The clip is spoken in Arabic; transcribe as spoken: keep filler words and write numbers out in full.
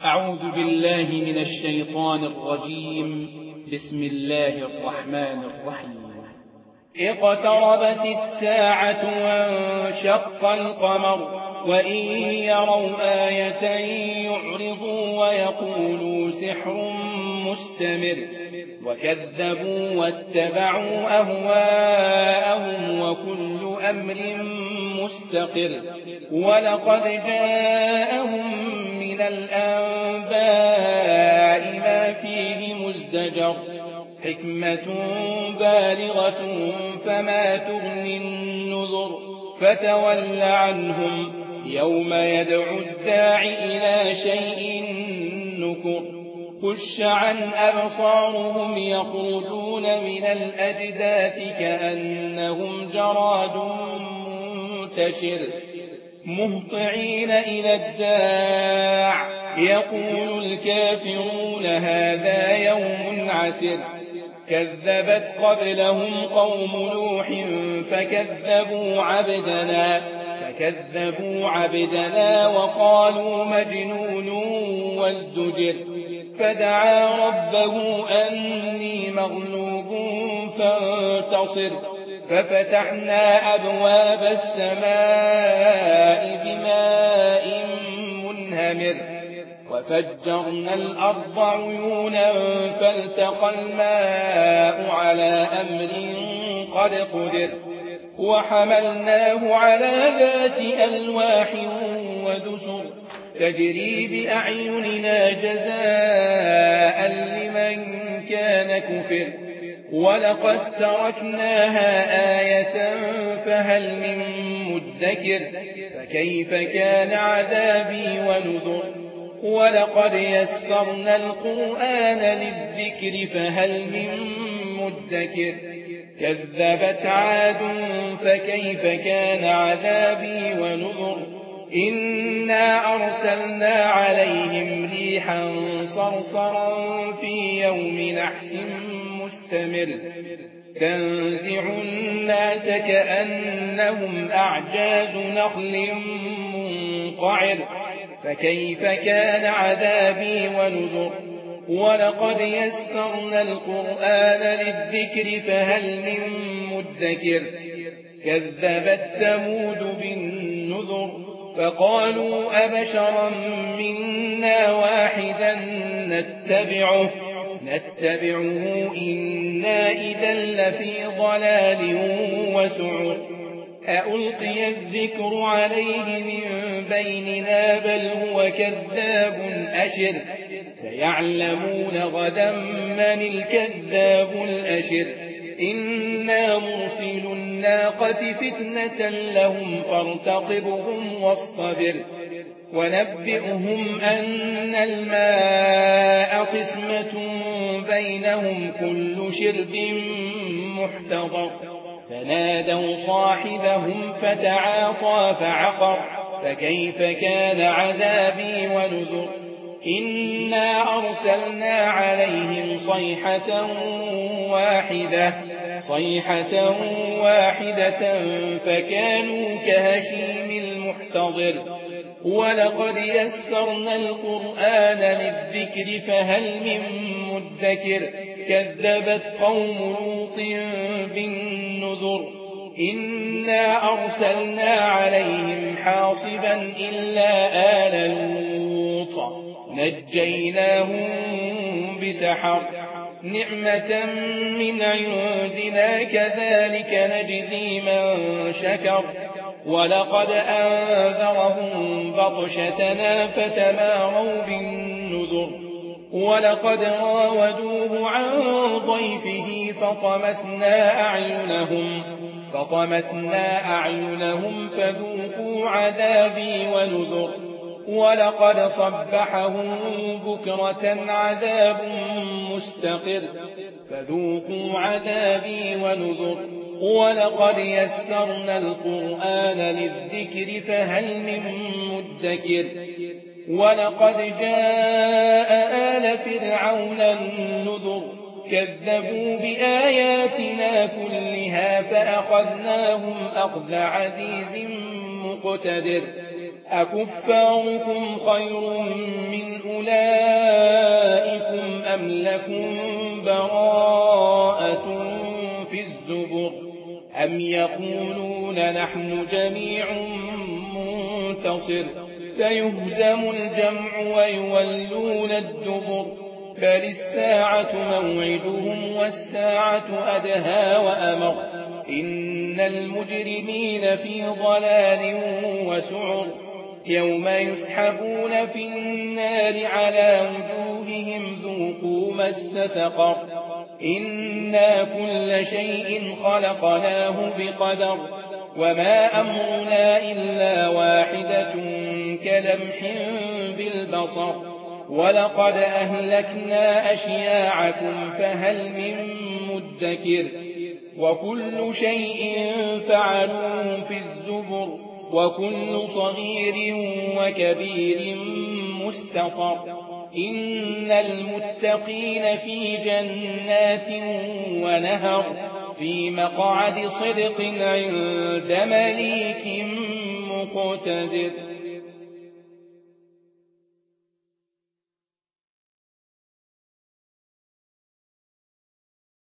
أعوذ بالله من الشيطان الرجيم. بسم الله الرحمن الرحيم. اقتربت الساعة وانشق القمر وإن يروا آية يعرضوا ويقولوا سحر مستمر وكذبوا واتبعوا أهواءهم وكل أمر مستقر. ولقد جاءهم من الأنباء ما فيه مزدجر حكمة بالغة فما تغني النذر. فتول عنهم يوم يدعو الداع إلى شيء نكر. خش عن أبصارهم يخرجون من الأجداث كأنهم جراد منتشر مهطعين إلى الداع يقول الكافرون هذا يوم عسر. كذبت قبلهم قوم نوح فكذبوا عبدنا فكذبوا عبدنا وقالوا مجنون وازدجر. فدعا ربه أني مغلوب فانتصر. ففتحنا أبواب السماء بماء منهمر وفجرنا الأرض عيونا فالتقى الماء على أمر قد قدر. وحملناه على ذات ألواح ودسر تجري بأعيننا جزاء لمن كان كفر. ولقد تركناها آية فهل من مدكر. فكيف كان عذابي ونذر. ولقد يسرنا القرآن للذكر فهل من مدكر. كذبت عاد فكيف كان عذابي ونذر. إنا أرسلنا عليهم ريحا صرصرا في يوم نحس مستمر تنزع الناس كأنهم أعجاز نخل منقعر. فكيف كان عذابي ونذر. ولقد يسرنا القرآن للذكر فهل من مدكر. كذبت ثمود بالنذر فقالوا أبشرا منا واحدا نتبعه نتبعه إنا إذا لفي ضلال وسعر. أألقي الذكر عليه من بيننا بل هو كذاب أشر. سيعلمون غدا من الكذاب الأشر. إنا مرسل الناقة فتنة لهم فارتقبهم واصطبر. ونبئهم أن الماء قسمة بينهم كل شرب محتضر. فنادوا صاحبهم فتعاطى فعقر. فكيف كان عذابي ونذر. إنا أرسلنا عليهم صيحة واحدة صيحة واحدة فكانوا كهشيم المحتضر. ولقد يسرنا القرآن للذكر فهل من مدكر. كذبت قوم لوط بالنذر. إنا أرسلنا عليهم حاصبا إلا آل لوط نجيناهم بسحر. نعمة من عندنا كذلك نجزي من شكر. ولقد أنذرهم بطشتنا فتماروا بالنذر. ولقد راودوه عن ضيفه فطمسنا أعينهم فطمسنا أعينهم فذوقوا عذابي ونذر. ولقد صبحهم بكرة عذاب مستقر فذوقوا عذابي ونذر. ولقد يسرنا القرآن للذكر فهل من مدكر. ولقد جاء آل فرعون النذر كذبوا بآياتنا كلها فأخذناهم أخذ عزيز مقتدر. أكفاركم خير من أولئك أم يقولون نحن جميع منتصر سيهزم الجمع ويولون الدبر بل الساعة موعدهم والساعة أدهى وأمر إن المجرمين في ضلال وسعر يوم يسحبون في النار على وجوههم ذوقوا مس سقر إنا كل شيء خلقناه بقدر وما أمرنا إلا واحدة كلمح بالبصر ولقد أهلكنا أشياعكم فهل من مدكر وكل شيء فعلوه في الزبر وكل صغير وكبير مستطر إن المتقين في جنات ونهر في مقعد صدق عند مليك مقتدر.